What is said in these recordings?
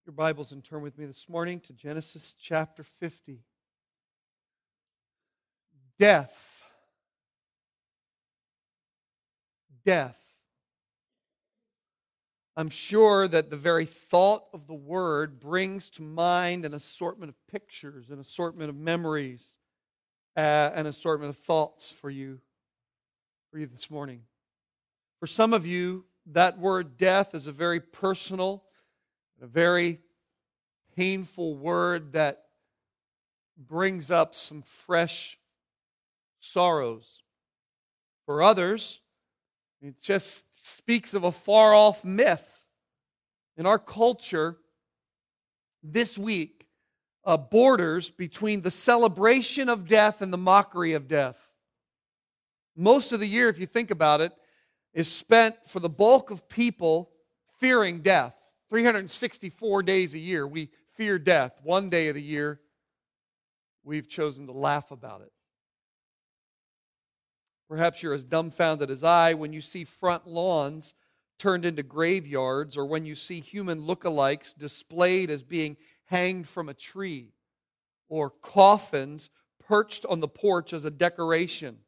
Your Bibles and turn with me this morning to Genesis chapter 50. Death. Death. I'm sure that the very thought of the word brings to mind an assortment of pictures, an assortment of memories, an assortment of thoughts for you this morning. For some of you, that word death is a very personal, a very painful word that brings up some fresh sorrows. For others, it just speaks of a far-off myth. In our culture, this week borders between the celebration of death and the mockery of death. Most of the year, if you think about it, is spent for the bulk of people fearing death. 364 days a year, we fear death. One day of the year, we've chosen to laugh about it. Perhaps you're as dumbfounded as I when you see front lawns turned into graveyards, or when you see human lookalikes displayed as being hanged from a tree, or coffins perched on the porch as a decoration.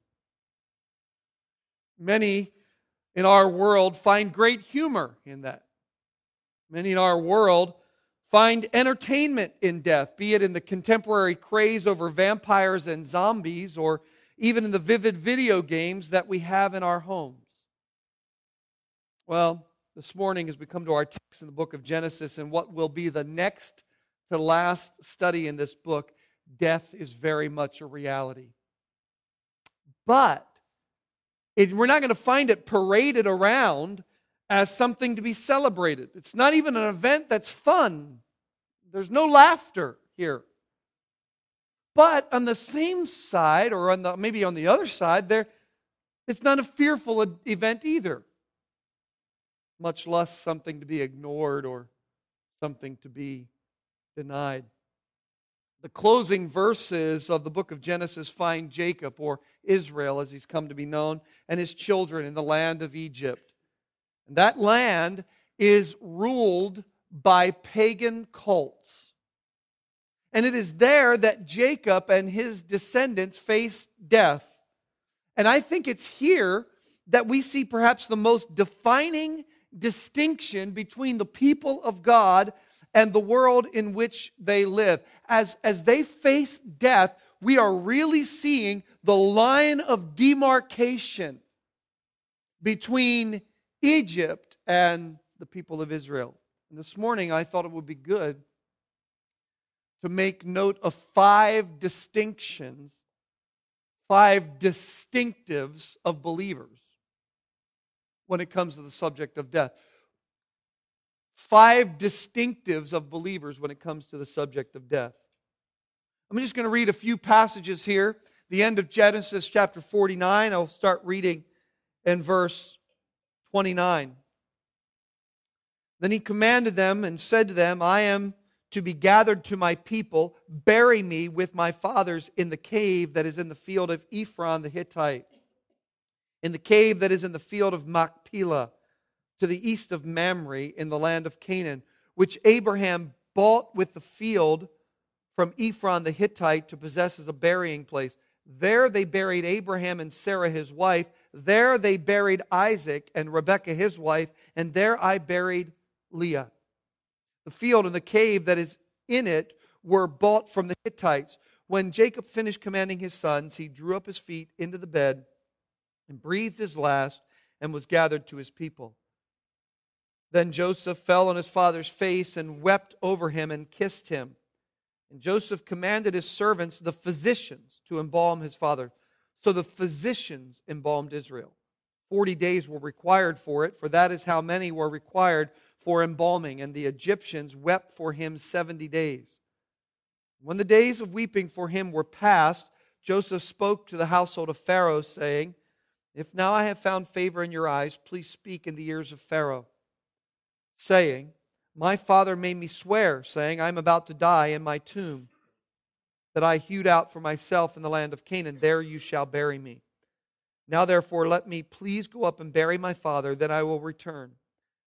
Many in our world find great humor in that. Many in our world find entertainment in death, be it in the contemporary craze over vampires and zombies, or even in the vivid video games that we have in our homes. Well, this morning as we come to our text in the book of Genesis and what will be the next to last study in this book, death is very much a reality. But we're not going to find it paraded around as something to be celebrated. It's not even an event that's fun. There's no laughter here. But on the same side, or maybe on the other side, it's not a fearful event either. Much less something to be ignored or something to be denied. The closing verses of the book of Genesis find Jacob, or Israel as he's come to be known, and his children in the land of Egypt. And that land is ruled by pagan cults. And it is there that Jacob and his descendants face death. And I think it's here that we see perhaps the most defining distinction between the people of God and the world in which they live. As they face death, we are really seeing the line of demarcation between Egypt and the people of Israel. And this morning I thought it would be good to make note of 5 distinctions, 5 distinctives of believers when it comes to the subject of death. 5 distinctives of believers when it comes to the subject of death. I'm just going to read a few passages here. The end of Genesis chapter 49. I'll start reading in verse 29. Then he commanded them and said to them, I am to be gathered to my people. Bury me with my fathers in the cave that is in the field of Ephron the Hittite, in the cave that is in the field of Machpelah, to the east of Mamre, in the land of Canaan, which Abraham bought with the field from Ephron the Hittite to possess as a burying place. There they buried Abraham and Sarah his wife. There they buried Isaac and Rebekah his wife. And there I buried Leah. The field and the cave that is in it were bought from the Hittites. When Jacob finished commanding his sons, he drew up his feet into the bed and breathed his last and was gathered to his people. Then Joseph fell on his father's face and wept over him and kissed him. And Joseph commanded his servants, the physicians, to embalm his father. So the physicians embalmed Israel. 40 days were required for it, for that is how many were required for embalming. And the Egyptians wept for him 70 days. When the days of weeping for him were past, Joseph spoke to the household of Pharaoh, saying, If now I have found favor in your eyes, please speak in the ears of Pharaoh, saying, My father made me swear, saying, I am about to die in my tomb, that I hewed out for myself in the land of Canaan. There you shall bury me. Now therefore let me please go up and bury my father, then I will return.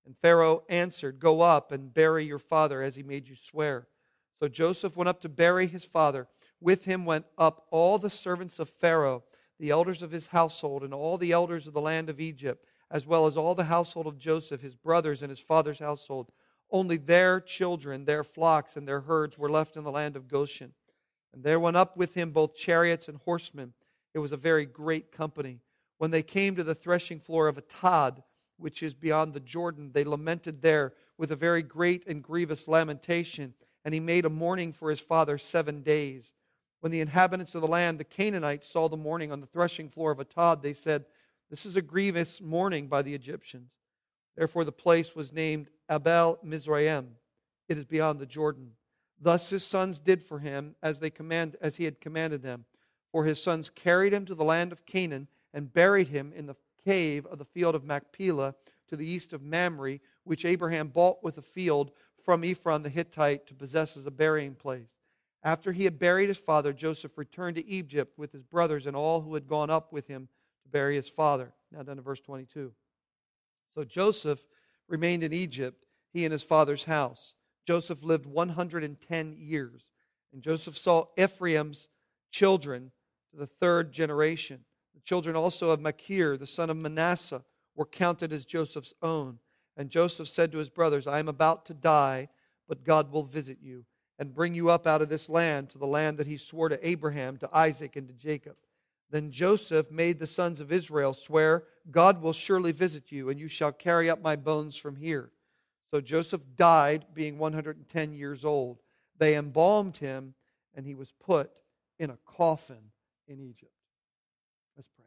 And Pharaoh answered, "Go up and bury your father as he made you swear." So Joseph went up to bury his father. With him went up all the servants of Pharaoh, the elders of his household, and all the elders of the land of Egypt, as well as all the household of Joseph, his brothers, and his father's household. Only their children, their flocks, and their herds were left in the land of Goshen. And there went up with him both chariots and horsemen. It was a very great company. When they came to the threshing floor of Atad, which is beyond the Jordan, they lamented there with a very great and grievous lamentation. And he made a mourning for his father 7 days. When the inhabitants of the land, the Canaanites, saw the mourning on the threshing floor of Atad, they said, "This is a grievous mourning by the Egyptians." Therefore the place was named Abel Mizraim. It is beyond the Jordan. Thus his sons did for him as he had commanded them. For his sons carried him to the land of Canaan and buried him in the cave of the field of Machpelah to the east of Mamre, which Abraham bought with a field from Ephron the Hittite to possess as a burying place. After he had buried his father, Joseph returned to Egypt with his brothers and all who had gone up with him to bury his father. Now down to verse 22. So Joseph remained in Egypt, he and his father's house. Joseph lived 110 years. And Joseph saw Ephraim's children to the third generation. The children also of Machir, the son of Manasseh, were counted as Joseph's own. And Joseph said to his brothers, "I am about to die, but God will visit you and bring you up out of this land to the land that he swore to Abraham, to Isaac, and to Jacob." Then Joseph made the sons of Israel swear, "God will surely visit you, and you shall carry up my bones from here." So Joseph died, being 110 years old. They embalmed him, and he was put in a coffin in Egypt. Let's pray.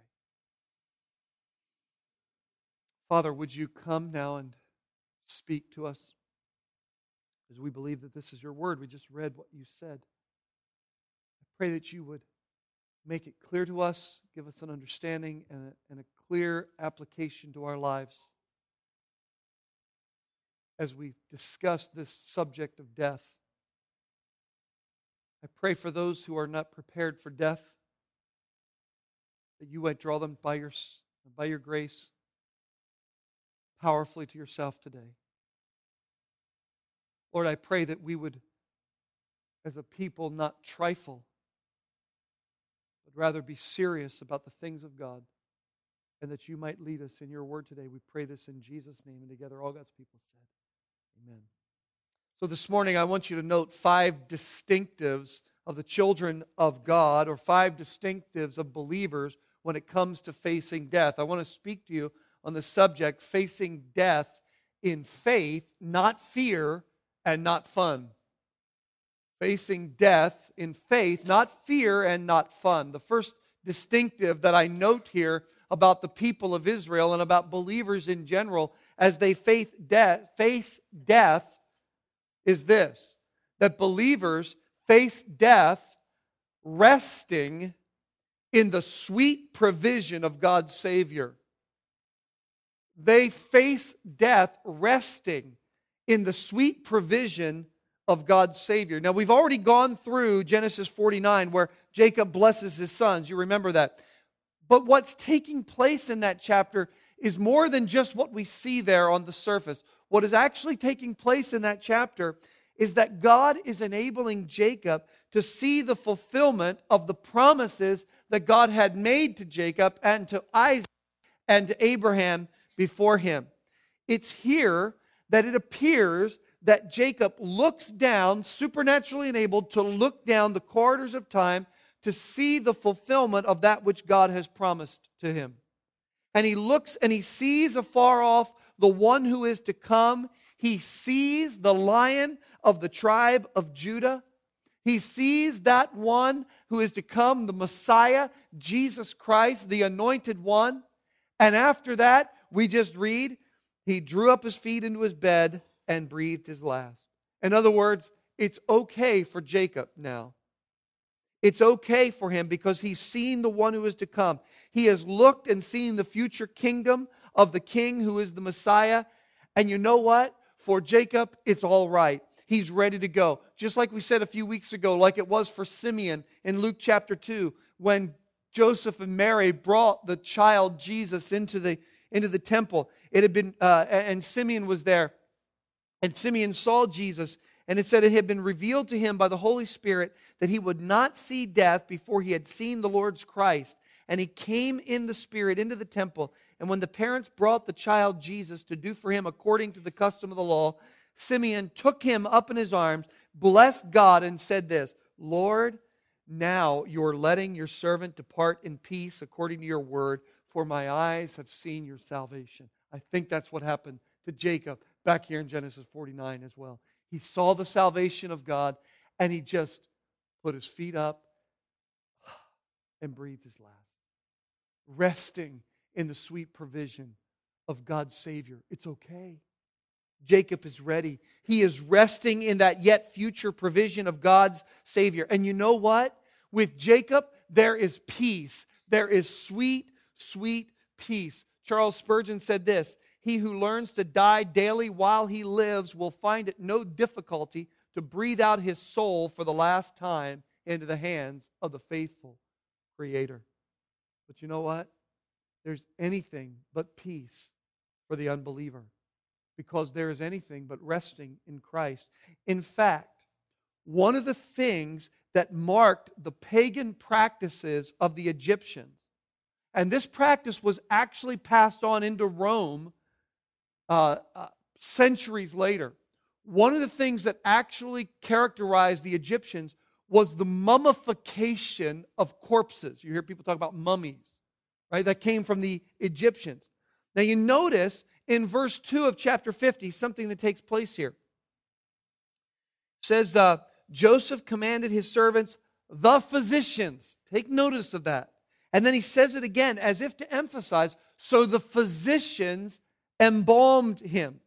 Father, would you come now and speak to us? As we believe that this is your word, we just read what you said. I pray that you would make it clear to us, give us an understanding and a clear application to our lives as we discuss this subject of death. I pray for those who are not prepared for death, that you might draw them by your grace powerfully to yourself today. Lord, I pray that we would, as a people, not trifle, but rather be serious about the things of God, and that you might lead us in your word today. We pray this in Jesus' name, and together all God's people said, amen. So this morning I want you to note 5 distinctives of the children of God, or 5 distinctives of believers when it comes to facing death. I want to speak to you on the subject, facing death in faith, not fear, and not fun. Facing death in faith, not fear and not fun. The first distinctive that I note here about the people of Israel and about believers in general as they face death is this: that believers face death resting in the sweet provision of God's Savior. They face death resting in the sweet provision of God's Savior. Now, we've already gone through Genesis 49 where Jacob blesses his sons. You remember that. But what's taking place in that chapter is more than just what we see there on the surface. What is actually taking place in that chapter is that God is enabling Jacob to see the fulfillment of the promises that God had made to Jacob and to Isaac and to Abraham before him. It's here that it appears that Jacob looks down, supernaturally enabled to look down the corridors of time to see the fulfillment of that which God has promised to him. And he looks and he sees afar off the one who is to come. He sees the Lion of the tribe of Judah. He sees that one who is to come, the Messiah, Jesus Christ, the Anointed One. And after that, we just read, he drew up his feet into his bed and breathed his last. In other words, it's okay for Jacob now. It's okay for him because he's seen the one who is to come. He has looked and seen the future kingdom of the king who is the Messiah. And you know what? For Jacob, it's all right. He's ready to go. Just like we said a few weeks ago, like it was for Simeon in Luke chapter 2, when Joseph and Mary brought the child Jesus into the into the temple. It had been, and Simeon was there. And Simeon saw Jesus, and it said it had been revealed to him by the Holy Spirit that he would not see death before he had seen the Lord's Christ. And he came in the Spirit into the temple. And when the parents brought the child Jesus to do for him according to the custom of the law, Simeon took him up in his arms, blessed God, and said this, Lord, now you're letting your servant depart in peace according to your word, for my eyes have seen your salvation. I think that's what happened to Jacob back here in Genesis 49 as well. He saw the salvation of God, and he just put his feet up and breathed his last, resting in the sweet provision of God's Savior. It's okay. Jacob is ready. He is resting in that yet future provision of God's Savior. And you know what? With Jacob, there is peace. There is sweet, sweet peace. Charles Spurgeon said this, he who learns to die daily while he lives will find it no difficulty to breathe out his soul for the last time into the hands of the faithful Creator. But you know what? There's anything but peace for the unbeliever, because there is anything but resting in Christ. In fact, one of the things that marked the pagan practices of the Egyptians, and this practice was actually passed on into Rome centuries later. One of the things that actually characterized the Egyptians was the mummification of corpses. You hear people talk about mummies, right? That came from the Egyptians. Now you notice in verse 2 of chapter 50, something that takes place here. It says, Joseph commanded his servants, the physicians. Take notice of that. And then he says it again as if to emphasize, so the physicians embalmed him.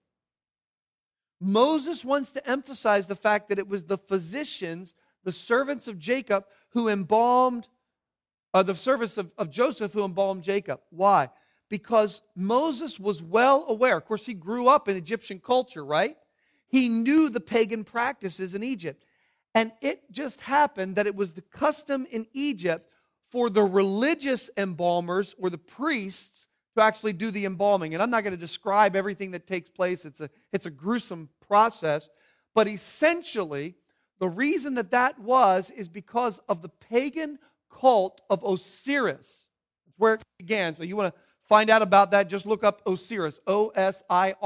Moses wants to emphasize the fact that it was the physicians, the servants of Jacob, who embalmed, the servants of Joseph who embalmed Jacob. Why? Because Moses was well aware. Of course, he grew up in Egyptian culture, right? He knew the pagan practices in Egypt. And it just happened that it was the custom in Egypt for the religious embalmers or the priests to actually do the embalming. And I'm not going to describe everything that takes place. It's a gruesome process. But essentially, the reason that was is because of the pagan cult of Osiris. That's where it began. So you want to find out about that, just look up Osiris, Osiris.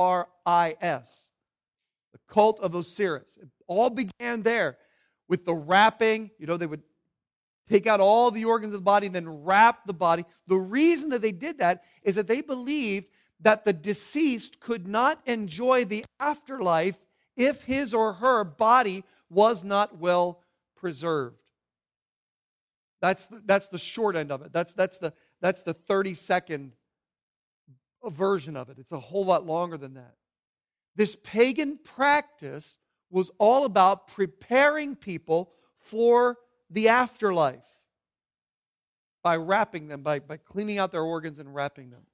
The cult of Osiris. It all began there with the wrapping. You know, they would take out all the organs of the body and then wrap the body. The reason that they did that is that they believed that the deceased could not enjoy the afterlife if his or her body was not well preserved. That's the short end of it. That's the 30-second version of it. It's a whole lot longer than that. This pagan practice was all about preparing people for the afterlife by wrapping them, by cleaning out their organs and wrapping them.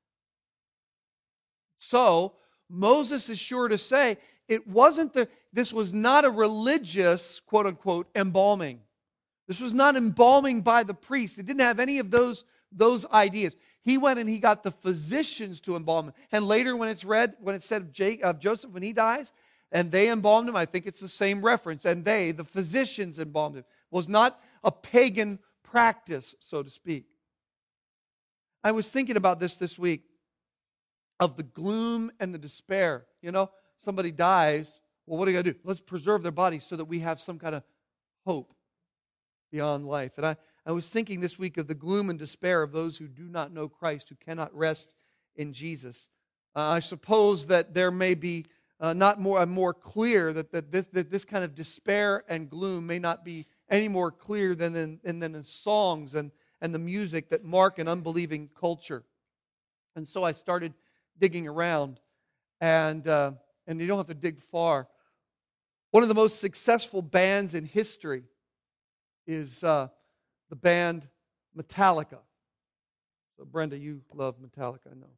So, Moses is sure to say, this was not a religious, quote-unquote, embalming. This was not embalming by the priest. It didn't have any of those ideas. He went and he got the physicians to embalm him. And later when it said of Joseph when he dies, and they embalmed him, I think it's the same reference. And the physicians embalmed him. It was not a pagan practice, so to speak. I was thinking about this week, of the gloom and the despair. You know, somebody dies, well, what do you got to do? Let's preserve their body so that we have some kind of hope beyond life. And I was thinking this week of the gloom and despair of those who do not know Christ, who cannot rest in Jesus. I suppose that there may be more clear that this kind of despair and gloom may not be any more clear than in songs and the music that mark an unbelieving culture. And so I started digging around, and you don't have to dig far. One of the most successful bands in history is the band Metallica. So Brenda, you love Metallica, I know.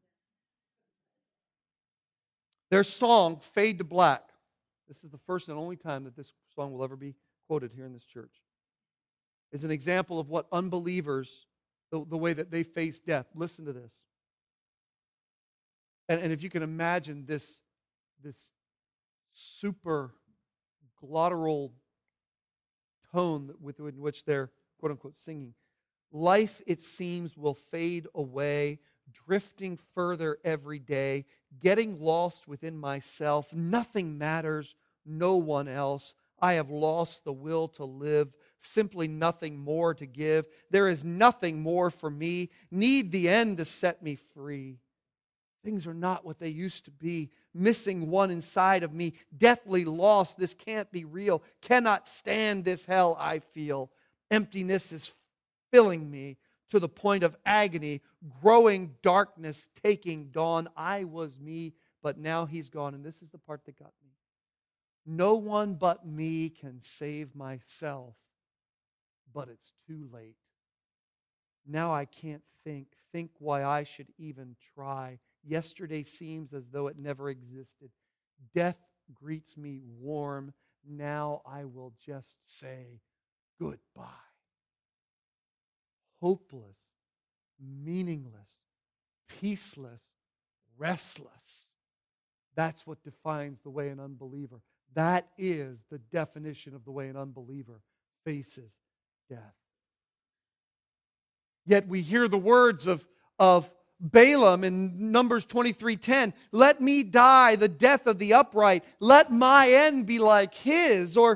Their song, Fade to Black, this is the first and only time that this song will ever be quoted here in this church, is an example of what unbelievers, the way that they face death. Listen to this. And if you can imagine this super glottal tone with which they're, quote unquote, singing. Life, it seems, will fade away, drifting further every day, getting lost within myself. Nothing matters, no one else. I have lost the will to live, simply nothing more to give. There is nothing more for me, need the end to set me free. Things are not what they used to be, missing one inside of me, deathly lost. This can't be real, cannot stand this hell I feel. Emptiness is filling me to the point of agony, growing darkness, taking dawn. I was me, but now he's gone. And this is the part that got me. No one but me can save myself, but it's too late. Now I can't think why I should even try. Yesterday seems as though it never existed. Death greets me warm. Now I will just say goodbye. Hopeless, meaningless, peaceless, restless. That's what defines the way an unbeliever. That is the definition of the way an unbeliever faces death. Yet we hear the words of Balaam in Numbers 23:10. Let me die the death of the upright. Let my end be like his. Or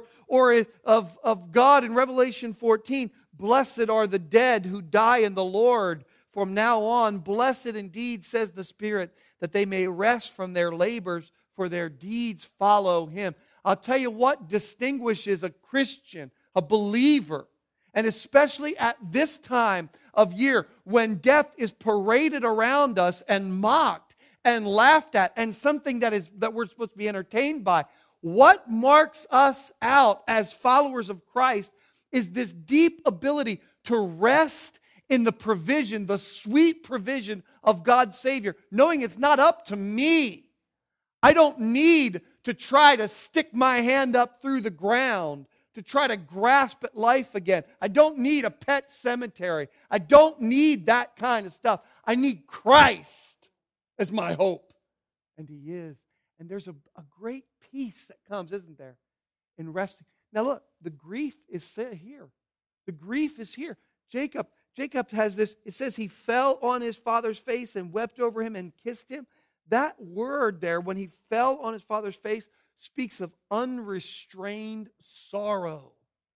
of God in Revelation 14. Blessed are the dead who die in the Lord. From now on, blessed indeed, says the Spirit, that they may rest from their labors, for their deeds follow him. I'll tell you what distinguishes a Christian, a believer, and especially at this time of year when death is paraded around us and mocked and laughed at, and something that we're supposed to be entertained by. What marks us out as followers of Christ is this deep ability to rest in the provision, the sweet provision of God's Savior, knowing it's not up to me. I don't need to try to stick my hand up through the ground to try to grasp at life again. I don't need a pet cemetery. I don't need that kind of stuff. I need Christ as my hope. And He is. And there's a great peace that comes, isn't there, in resting. Now look, the grief is here. The grief is here. Jacob has this, it says he fell on his father's face and wept over him and kissed him. That word there, when he fell on his father's face, speaks of unrestrained sorrow.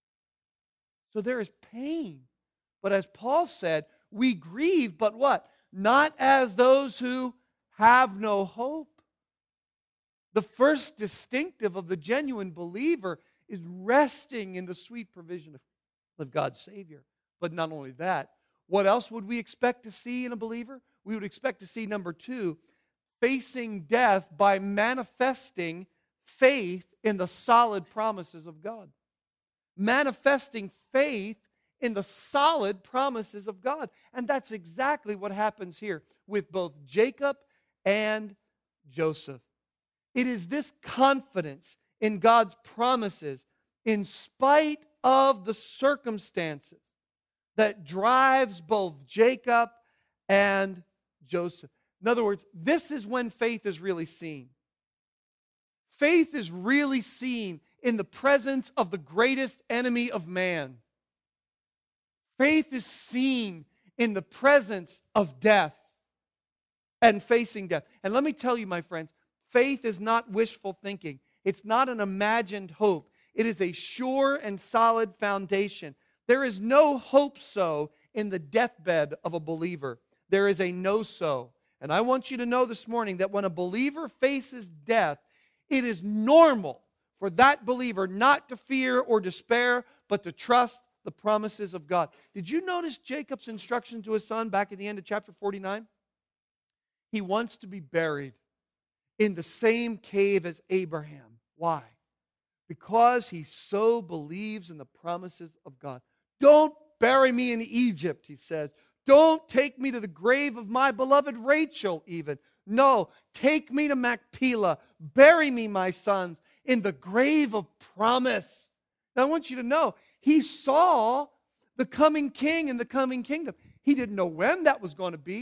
So there is pain. But as Paul said, we grieve, but what? Not as those who have no hope. The first distinctive of the genuine believer is resting in the sweet provision of God's Savior. But not only that, what else would we expect to see in a believer? We would expect to see, number 2, facing death by manifesting faith in the solid promises of God. Manifesting faith in the solid promises of God. And that's exactly what happens here with both Jacob and Joseph. It is this confidence in God's promises, in spite of the circumstances, that drives both Jacob and Joseph. In other words, this is when faith is really seen. Faith is really seen in the presence of the greatest enemy of man. Faith is seen in the presence of death and facing death. And let me tell you, my friends, faith is not wishful thinking. It's not an imagined hope. It is a sure and solid foundation. There is no hope so in the deathbed of a believer. There is a no so. And I want you to know this morning that when a believer faces death, it is normal for that believer not to fear or despair, but to trust the promises of God. Did you notice Jacob's instruction to his son back at the end of chapter 49? He wants to be buried in the same cave as Abraham. Why? Because he so believes in the promises of God. Don't bury me in Egypt, he says. Don't take me to the grave of my beloved Rachel even. No, take me to Machpelah. Bury me, my sons, in the grave of promise. Now I want you to know, he saw the coming king and the coming kingdom. He didn't know when that was going to be,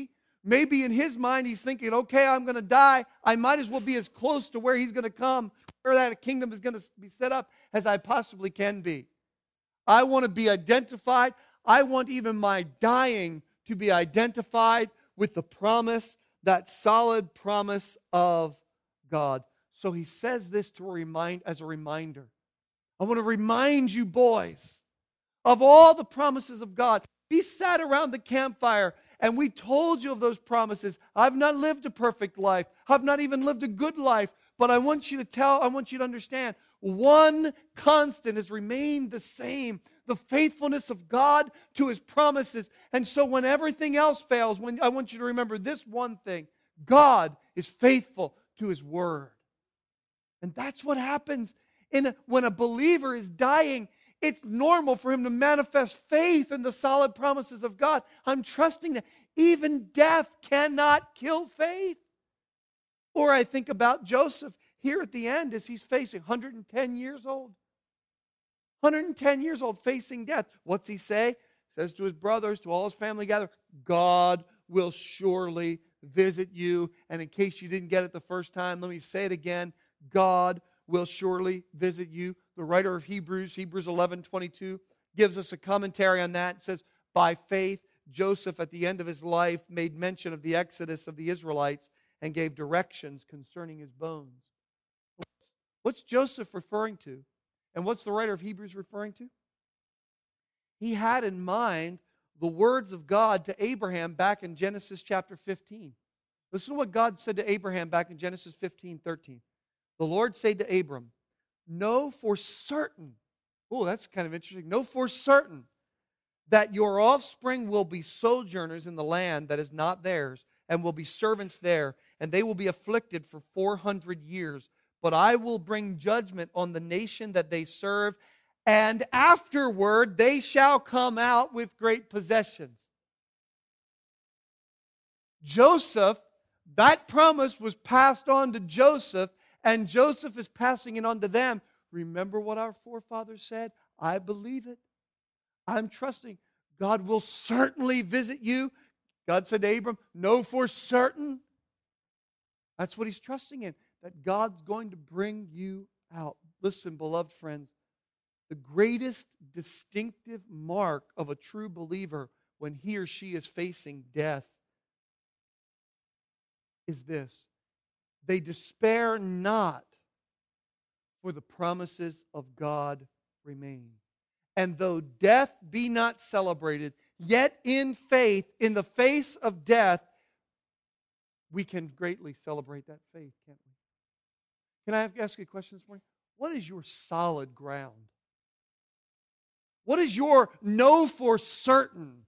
Maybe in his mind he's thinking, okay, I'm going to die. I might as well be as close to where he's going to come, where that kingdom is going to be set up as I possibly can be. I want to be identified. I want even my dying to be identified with the promise, that solid promise of God. So he says this as a reminder. I want to remind you, boys, of all the promises of God. We sat around the campfire and we told you of those promises. I've not lived a perfect life. I've not even lived a good life. But I want you to understand, one constant has remained the same: the faithfulness of God to His promises. And so when everything else fails, I want you to remember this one thing: God is faithful to His word. And that's what happens when a believer is dying. It's normal for him to manifest faith in the solid promises of God. I'm trusting that even death cannot kill faith. Or I think about Joseph here at the end as he's facing 110 years old. 110 years old facing death. What's he say? He says to his brothers, to all his family gathered, God will surely visit you. And in case you didn't get it the first time, let me say it again. God will surely visit you. The writer of Hebrews 11:22, gives us a commentary on that. It says, by faith, Joseph at the end of his life made mention of the exodus of the Israelites and gave directions concerning his bones. What's Joseph referring to? And what's the writer of Hebrews referring to? He had in mind the words of God to Abraham back in Genesis chapter 15. Listen to what God said to Abraham back in Genesis 15:13. The Lord said to Abram, know for certain, oh, that's kind of interesting, know for certain that your offspring will be sojourners in the land that is not theirs, and will be servants there, and they will be afflicted for 400 years. But I will bring judgment on the nation that they serve, and afterward they shall come out with great possessions. Joseph, that promise was passed on to Joseph, and Joseph is passing it on to them. Remember what our forefathers said? I believe it. I'm trusting. God will certainly visit you. God said to Abram, know for certain. That's what he's trusting in, that God's going to bring you out. Listen, beloved friends, the greatest distinctive mark of a true believer when he or she is facing death is this: they despair not, for the promises of God remain. And though death be not celebrated, yet in faith, in the face of death, we can greatly celebrate that faith, can't we? Can I ask you a question this morning? What is your solid ground? What is your know for certain?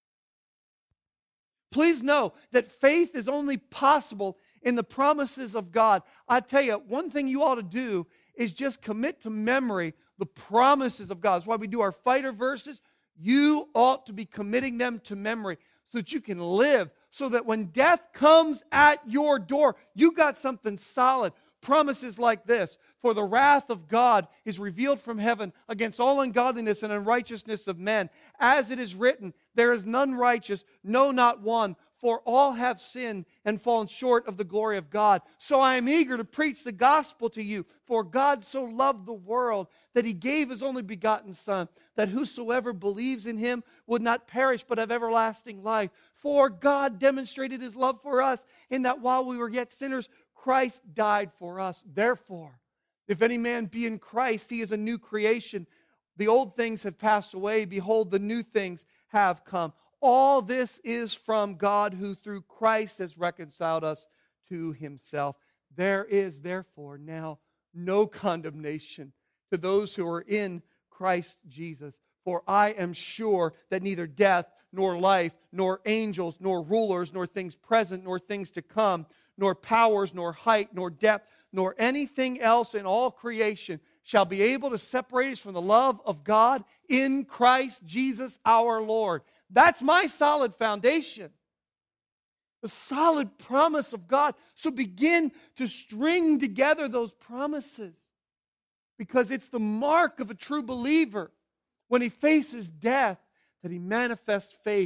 Please know that faith is only possible in the promises of God. I tell you, one thing you ought to do is just commit to memory the promises of God. That's why we do our fighter verses. You ought to be committing them to memory so that you can live, so that when death comes at your door, you got something solid. Promises like this: for the wrath of God is revealed from heaven against all ungodliness and unrighteousness of men. As it is written, there is none righteous, no, not one. For all have sinned and fallen short of the glory of God. So I am eager to preach the gospel to you. For God so loved the world that He gave His only begotten Son, that whosoever believes in Him would not perish but have everlasting life. For God demonstrated His love for us in that while we were yet sinners, Christ died for us. Therefore, if any man be in Christ, he is a new creation. The old things have passed away. Behold, the new things have come. All this is from God, who through Christ has reconciled us to Himself. There is therefore now no condemnation to those who are in Christ Jesus. For I am sure that neither death, nor life, nor angels, nor rulers, nor things present, nor things to come, nor powers, nor height, nor depth, nor anything else in all creation shall be able to separate us from the love of God in Christ Jesus our Lord. That's my solid foundation. The solid promise of God. So begin to string together those promises, because it's the mark of a true believer when he faces death that he manifests faith.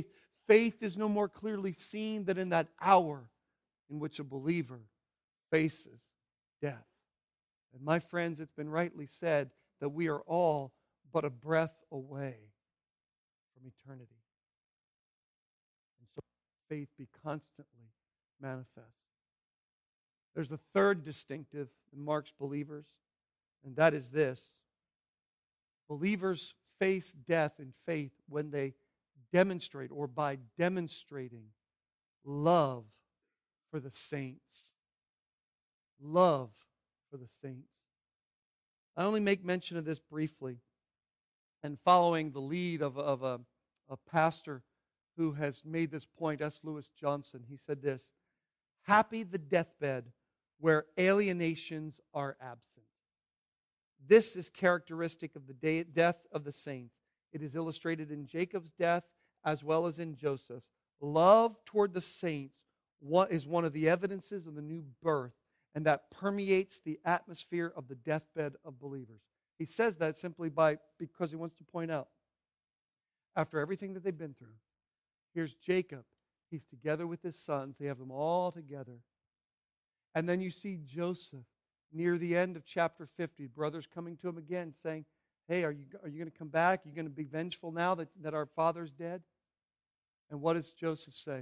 faith is no more clearly seen than in that hour in which a believer faces death. And my friends, it's been rightly said that we are all but a breath away from eternity. And so faith be constantly manifest. There's a third distinctive that marks believers, and that is this. Believers face death in faith when they demonstrate, or by demonstrating, love for the saints. Love for the saints. I only make mention of this briefly, and following the lead of a pastor who has made this point, S. Lewis Johnson, he said this: happy the deathbed where alienations are absent. This is characteristic of the death of the saints. It is illustrated in Jacob's death as well as in Joseph's. Love toward the saints is one of the evidences of the new birth, and that permeates the atmosphere of the deathbed of believers. He says that simply because he wants to point out, after everything that they've been through, here's Jacob. He's together with his sons. They have them all together. And then you see Joseph near the end of chapter 50. Brothers coming to him again saying, hey, are you going to come back? Are you going to be vengeful now that our father's dead? And what does Joseph say?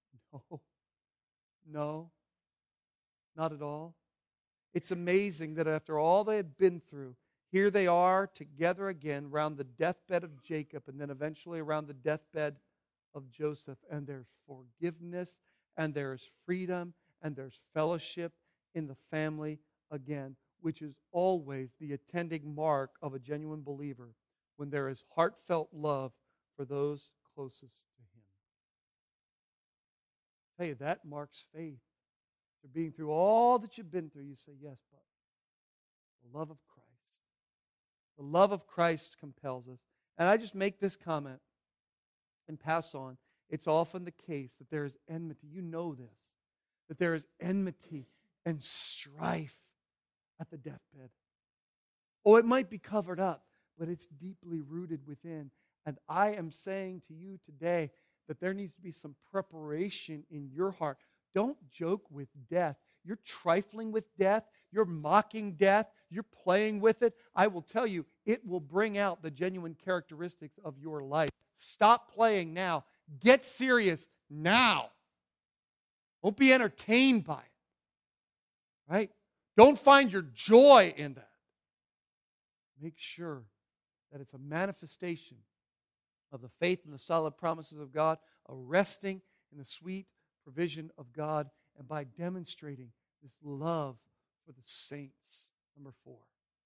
No, not at all. It's amazing that after all they had been through, here they are together again around the deathbed of Jacob, and then eventually around the deathbed of Joseph. And there's forgiveness, and there's freedom, and there's fellowship in the family again, which is always the attending mark of a genuine believer, when there is heartfelt love for those closest to him. I tell you, that marks faith. After being through all that you've been through, you say, yes, but the love of Christ. The love of Christ compels us. And I just make this comment and pass on. It's often the case that there is enmity. You know this. That there is enmity and strife at the deathbed. Oh, it might be covered up, but it's deeply rooted within. And I am saying to you today that there needs to be some preparation in your heart. Don't joke with death. You're trifling with death. You're mocking death. You're playing with it. I will tell you, it will bring out the genuine characteristics of your life. Stop playing now. Get serious now. Don't be entertained by it. Right? Don't find your joy in that. Make sure that it's a manifestation of the faith and the solid promises of God, a resting in the sweet provision of God, and by demonstrating this love for the saints. Number 4.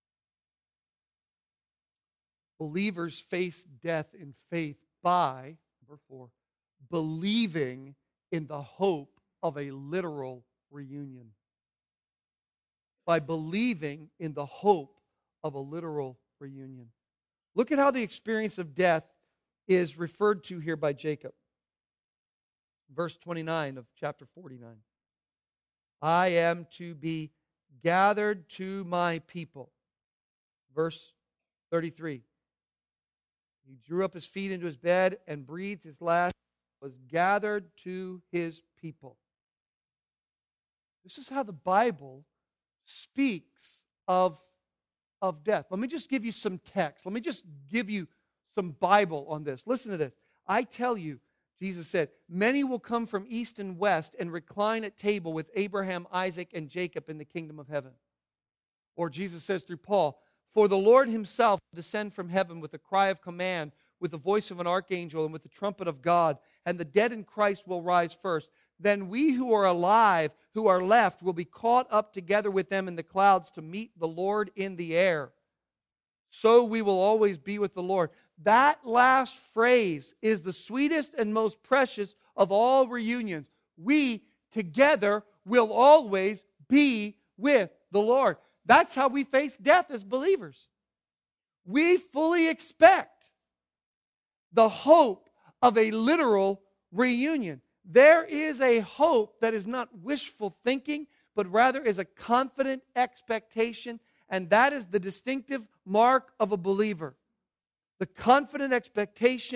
Believers face death in faith by, number 4, believing in the hope of a literal reunion. By believing in the hope of a literal reunion. Look at how the experience of death is referred to here by Jacob. Verse 29 of chapter 49. I am to be gathered to my people. Verse 33. He drew up his feet into his bed and breathed his last, was gathered to his people. This is how the Bible speaks of death. Let me just give you some text. Let me just give you some Bible on this. Listen to this. I tell you, Jesus said, many will come from east and west and recline at table with Abraham, Isaac, and Jacob in the kingdom of heaven. Or Jesus says through Paul, for the Lord himself will descend from heaven with a cry of command, with the voice of an archangel, and with the trumpet of God, and the dead in Christ will rise first. Then we who are alive, who are left, will be caught up together with them in the clouds to meet the Lord in the air. So we will always be with the Lord. That last phrase is the sweetest and most precious of all reunions. We together will always be with the Lord. That's how we face death as believers. We fully expect the hope of a literal reunion. There is a hope that is not wishful thinking, but rather is a confident expectation, and that is the distinctive mark of a believer. The confident expectation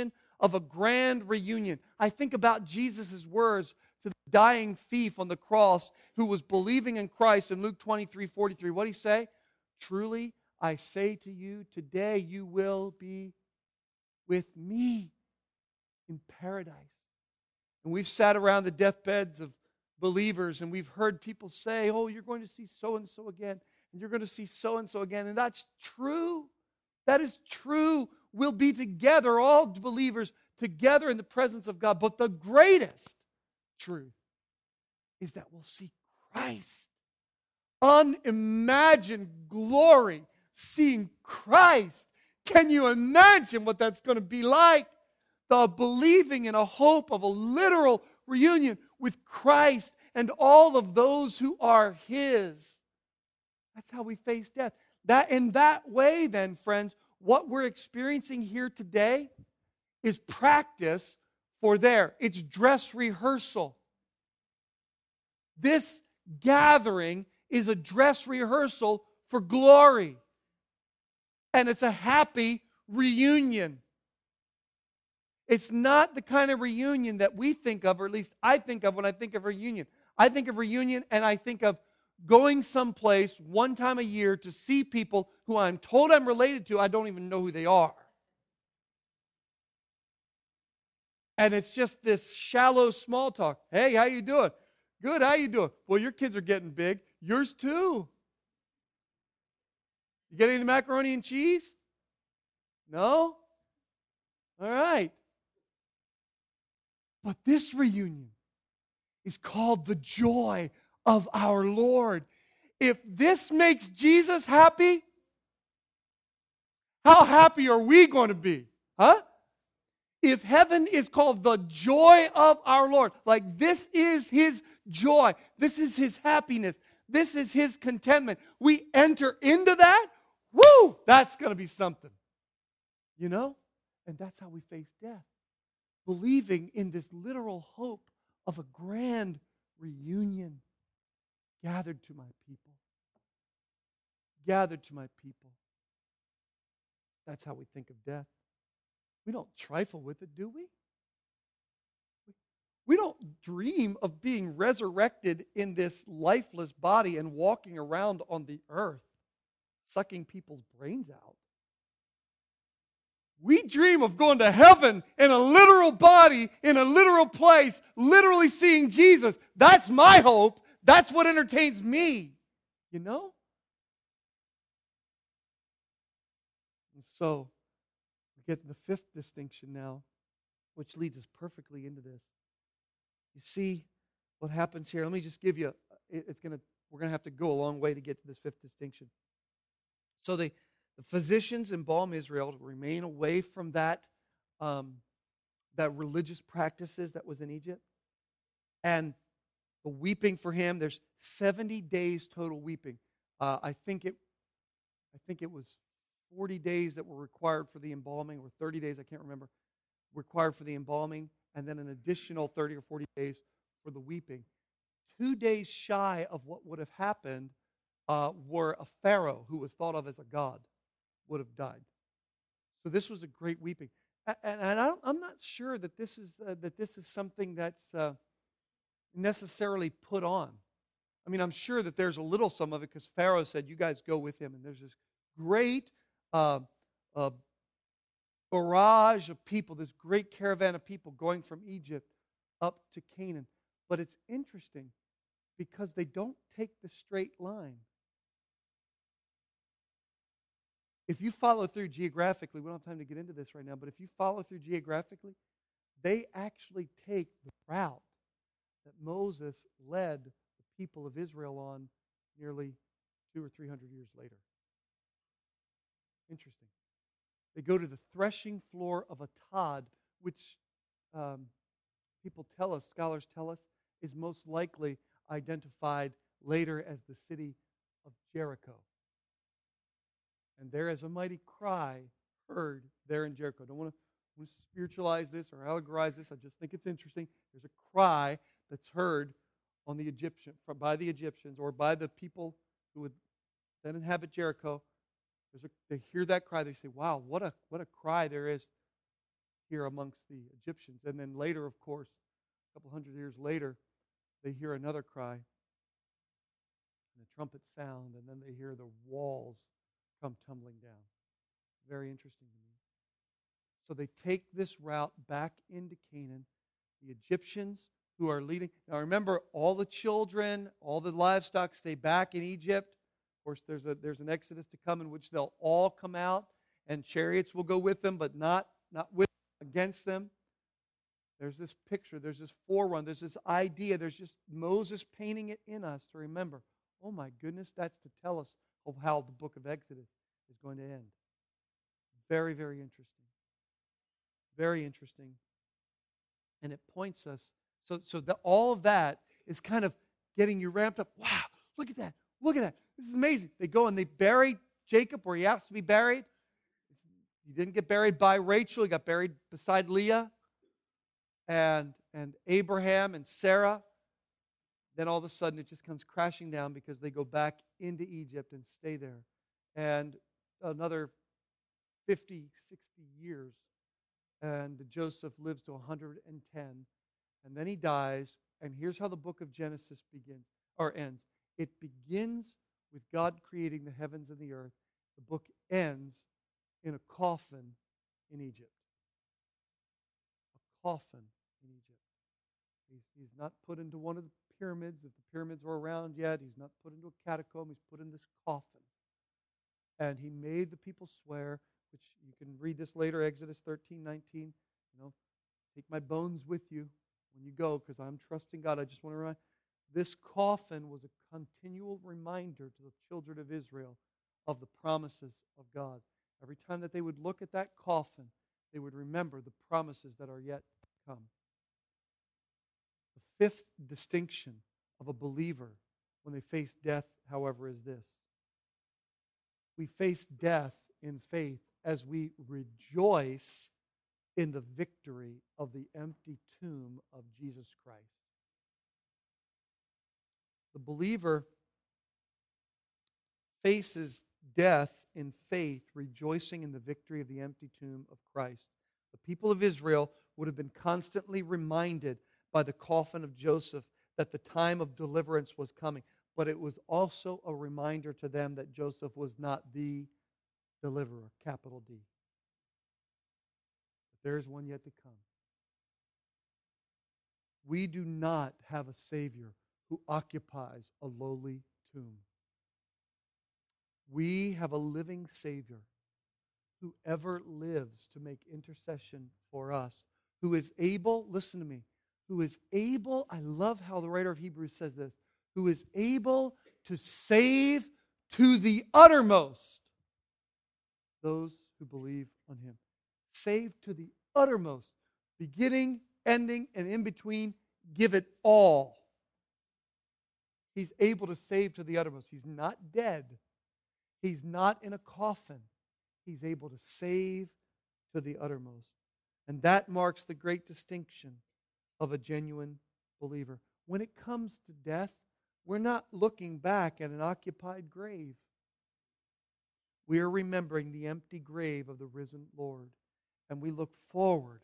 of a grand reunion. I think about Jesus' words to the dying thief on the cross who was believing in Christ in Luke 23:43. What did he say? Truly, I say to you, today you will be with me in paradise. And we've sat around the deathbeds of believers and we've heard people say, oh, you're going to see so-and-so again, and you're going to see so-and-so again. And that's true. That is true. We'll be together, all believers together in the presence of God. But the greatest truth is that we'll see Christ. Unimagined glory, seeing Christ. Can you imagine what that's going to be like? The believing in a hope of a literal reunion with Christ and all of those who are His. That's how we face death. In that way, then, friends, what we're experiencing here today is practice for there. It's dress rehearsal. This gathering is a dress rehearsal for glory. And it's a happy reunion. It's not the kind of reunion that we think of, or at least I think of when I think of reunion. I think of reunion and I think of going someplace one time a year to see people who I'm told I'm related to. I don't even know who they are. And it's just this shallow small talk. Hey, how you doing? Good, how you doing? Well, your kids are getting big. Yours too. You get any of the macaroni and cheese? No? All right. But this reunion is called the joy of our Lord. If this makes Jesus happy, how happy are we going to be? Huh? If heaven is called the joy of our Lord, like this is His joy, this is His happiness, this is His contentment, we enter into that, woo, that's going to be something. You know? And that's how we face death. Believing in this literal hope of a grand reunion. Gathered to my people. Gathered to my people. That's how we think of death. We don't trifle with it, do we? We don't dream of being resurrected in this lifeless body and walking around on the earth, sucking people's brains out. We dream of going to heaven in a literal body, in a literal place, literally seeing Jesus. That's my hope. That's what entertains me. You know? And so, we get the fifth distinction now, which leads us perfectly into this. You see what happens here? Let me just give you, we're going to have to go a long way to get to this fifth distinction. So the physicians embalm Israel to remain away from that religious practices that was in Egypt. And the weeping for him, there's 70 days total weeping. I think it was 40 days that were required for the embalming, or 30 days, I can't remember, required for the embalming, and then an additional 30 or 40 days for the weeping. 2 days shy of what would have happened were a Pharaoh who was thought of as a god would have died. So this was a great weeping. And I'm not sure that this is something that's necessarily put on. I mean, I'm sure that there's a little some of it because Pharaoh said, you guys go with him. And there's this great barrage of people, this great caravan of people going from Egypt up to Canaan. But it's interesting because they don't take the straight line. If you follow through geographically, we don't have time to get into this right now, but if you follow through geographically, they actually take the route that Moses led the people of Israel on nearly 200 or 300 years later. Interesting. They go to the threshing floor of Atad, which people tell us, scholars tell us, is most likely identified later as the city of Jericho. And there is a mighty cry heard there in Jericho. I don't want to spiritualize this or allegorize this. I just think it's interesting. There's a cry that's heard on the by the Egyptians or by the people who would then inhabit Jericho. They hear that cry. They say, wow, what a cry there is here amongst the Egyptians. And then later, of course, a couple hundred years later, they hear another cry, and the trumpets sound, and then they hear the walls come tumbling down. Very interesting to me. So they take this route back into Canaan. The Egyptians who are leading. Now remember, all the children, all the livestock stay back in Egypt. Of course, there's an exodus to come in which they'll all come out, and chariots will go with them, but not with against them. There's this picture, there's this forerun, there's this idea, there's just Moses painting it in us to remember, oh my goodness, that's to tell us of how the book of Exodus is going to end. Very, very interesting. Very interesting. And it points us, all of that is kind of getting you ramped up. Wow, look at that. Look at that. This is amazing. They go and they bury Jacob where he has to be buried. He didn't get buried by Rachel. He got buried beside Leah and Abraham and Sarah. Then all of a sudden it just comes crashing down because they go back into Egypt and stay there. And another 50, 60 years. And Joseph lives to 110. And then he dies. And here's how the book of Genesis begins or ends. It begins with God creating the heavens and the earth. The book ends in a coffin in Egypt. A coffin in Egypt. He's not put into one of the pyramids. If the pyramids were around yet, he's not put into a catacomb. He's put in this coffin. And he made the people swear, which you can read this later, Exodus 13:19. Take my bones with you when you go, because I'm trusting God. I just want to remind. This coffin was a continual reminder to the children of Israel of the promises of God. Every time that they would look at that coffin, they would remember the promises that are yet to come. The fifth distinction of a believer when they face death, however, is this. We face death in faith as we rejoice in the victory of the empty tomb of Jesus Christ. The believer faces death in faith, rejoicing in the victory of the empty tomb of Christ. The people of Israel would have been constantly reminded by the coffin of Joseph that the time of deliverance was coming. But it was also a reminder to them that Joseph was not the deliverer, capital D. But there is one yet to come. We do not have a Savior who occupies a lowly tomb. We have a living Savior who ever lives to make intercession for us, who is able, listen to me, who is able, I love how the writer of Hebrews says this, who is able to save to the uttermost those who believe on Him. Save to the uttermost, beginning, ending, and in between, give it all. He's able to save to the uttermost. He's not dead. He's not in a coffin. He's able to save to the uttermost. And that marks the great distinction of a genuine believer. When it comes to death, we're not looking back at an occupied grave. We are remembering the empty grave of the risen Lord. And we look forward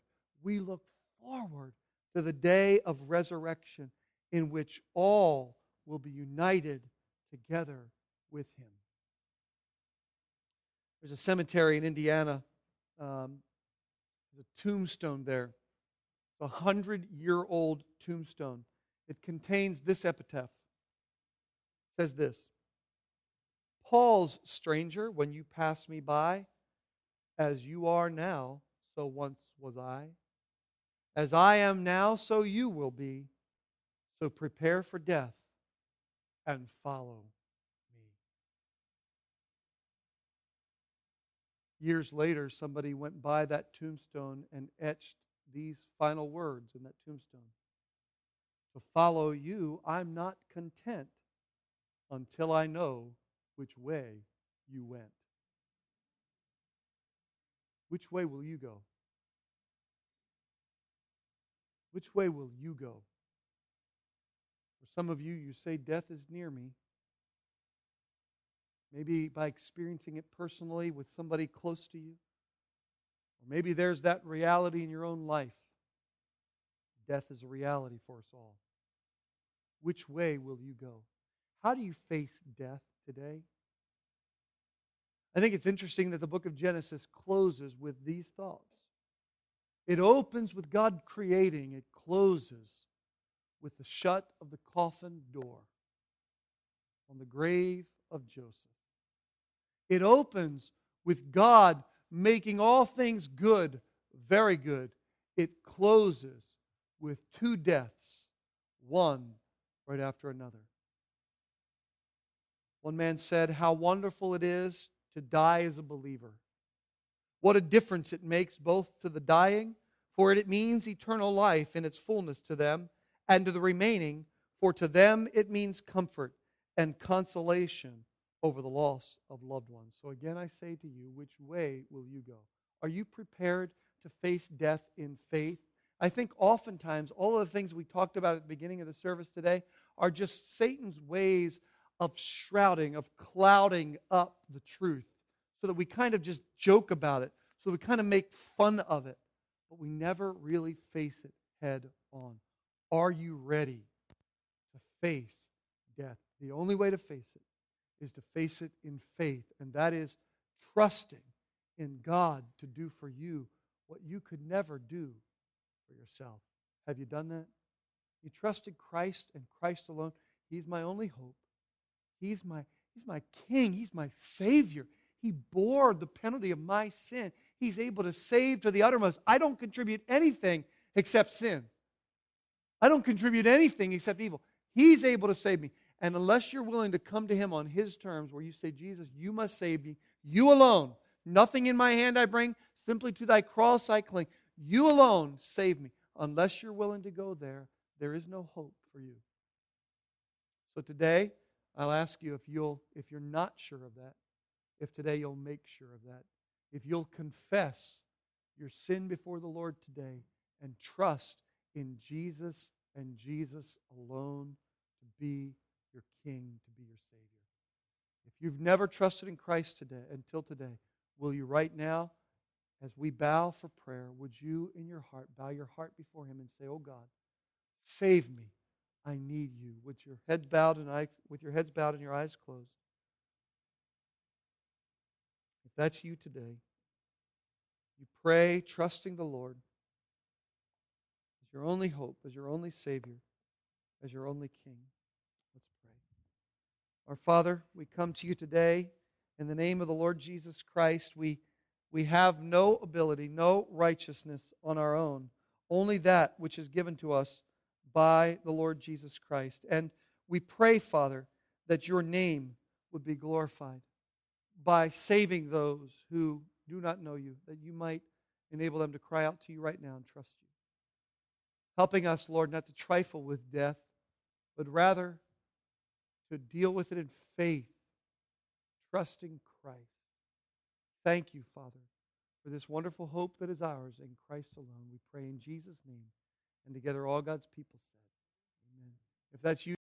to the day of resurrection in which all will be united together with Him. There's a cemetery in Indiana. There's a tombstone there. It's a 100-year-old tombstone. It contains this epitaph. It says this: Pause, stranger, when you pass me by. As you are now, so once was I. As I am now, so you will be. So prepare for death and follow me. Years later, somebody went by that tombstone and etched these final words in that tombstone. To follow you, I'm not content until I know which way you went. Which way will you go? Which way will you go? For some of you, you say, death is near me. Maybe by experiencing it personally with somebody close to you. Or maybe there's that reality in your own life. Death is a reality for us all. Which way will you go? How do you face death today? I think it's interesting that the book of Genesis closes with these thoughts. It opens with God creating. It closes with the shut of the coffin door on the grave of Joseph. It opens with God making all things good, very good. It closes with two deaths, one right after another. One man said, "How wonderful it is to die as a believer. What a difference it makes both to the dying, for it means eternal life in its fullness to them, and to the remaining, for to them it means comfort and consolation over the loss of loved ones." So again, I say to you, which way will you go? Are you prepared to face death in faith? I think oftentimes all of the things we talked about at the beginning of the service today are just Satan's ways of shrouding, of clouding up the truth, so that we kind of just joke about it, so we kind of make fun of it, but we never really face it head on. Are you ready to face death? The only way to face it is to face it in faith, and that is trusting in God to do for you what you could never do for yourself. Have you done that? You trusted Christ and Christ alone. He's my only hope. He's my King. He's my Savior. He bore the penalty of my sin. He's able to save to the uttermost. I don't contribute anything except sin. I don't contribute anything except evil. He's able to save me. And unless you're willing to come to Him on His terms, where you say, "Jesus, you must save me. You alone. Nothing in my hand I bring. Simply to thy cross I cling. You alone save me." Unless you're willing to go there, there is no hope for you. So today, I'll ask you if you're not sure of that, if today you'll make sure of that. If you'll confess your sin before the Lord today and trust in Jesus and Jesus alone to be your King, to be your Savior. If you've never trusted in Christ today, until today, will you right now, as we bow for prayer, would you in your heart bow your heart before Him and say, "Oh God, save me. I need you." With your heads bowed and your eyes closed. If that's you today, you pray trusting the Lord as your only hope, as your only Savior, as your only King. Let's pray. Our Father, we come to you today in the name of the Lord Jesus Christ. We have no ability, no righteousness on our own, only that which is given to us by the Lord Jesus Christ. And we pray, Father, that your name would be glorified by saving those who do not know you, that you might enable them to cry out to you right now and trust you. Helping us, Lord, not to trifle with death, but rather to deal with it in faith, trusting Christ. Thank you, Father, for this wonderful hope that is ours in Christ alone. We pray in Jesus' name. And together all God's people said, amen. If that's you,